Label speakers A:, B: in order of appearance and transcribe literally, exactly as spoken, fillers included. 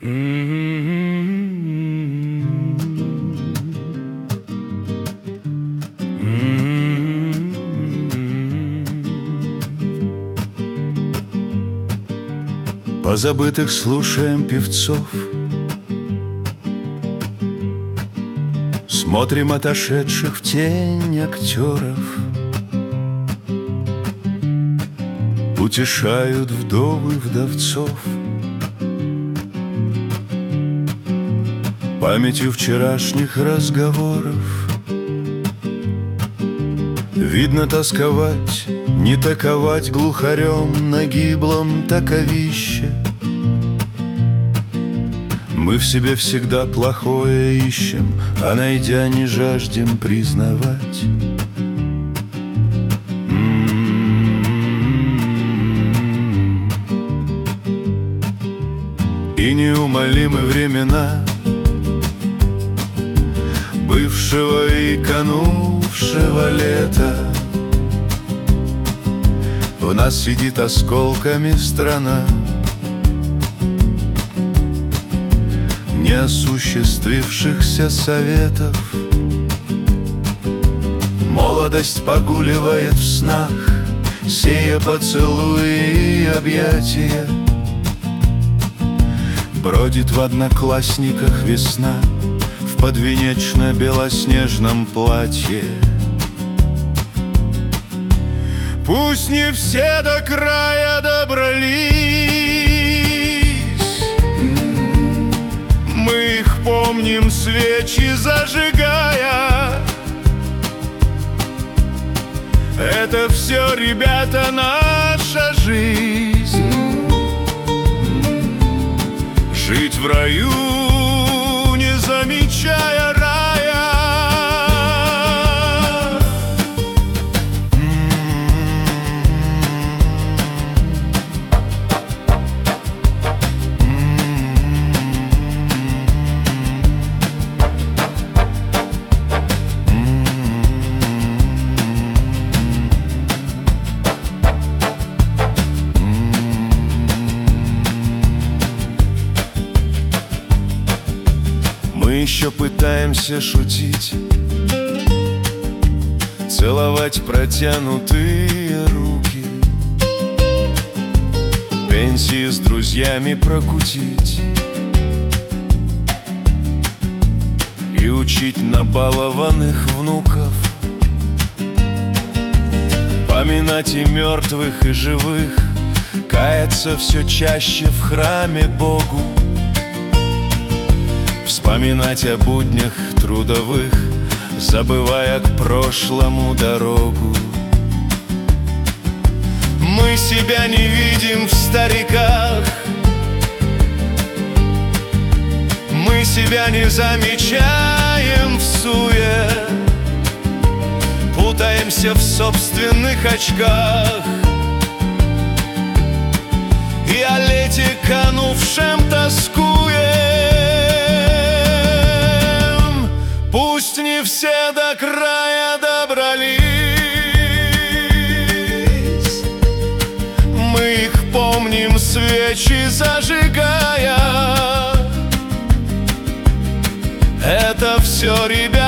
A: Позабытых слушаем певцов, смотрим отошедших в тень актеров. Утешают вдовы вдовцов памятью вчерашних разговоров. Видно, тосковать, не таковать глухарем на гиблом таковище. Мы в себе всегда плохое ищем, а найдя не жаждем признавать. И неумолимы времена бывшего и канувшего лета. В нас сидит осколками страна неосуществившихся советов. Молодость погуливает в снах, сея поцелуи и объятия. Бродит в одноклассниках весна в подвенечно-белоснежном платье. Пусть не все до края добрались, мы их помним, свечи зажигая. Это все, ребята, наша жизнь. Жить в раю, не замечая рая. Мы еще пытаемся шутить, целовать протянутые руки, пенсии с друзьями прокутить и учить набалованных внуков, поминать и мертвых, и живых, каяться все чаще в храме Богу, вспоминать о буднях трудовых, забывая к прошлому дорогу. Мы себя не видим в стариках, мы себя не замечаем в суе, путаемся в собственных очках и о лете канувшем тоскуем. Пусть не все до края добрались, мы их помним, свечи зажигая. Это все, ребята,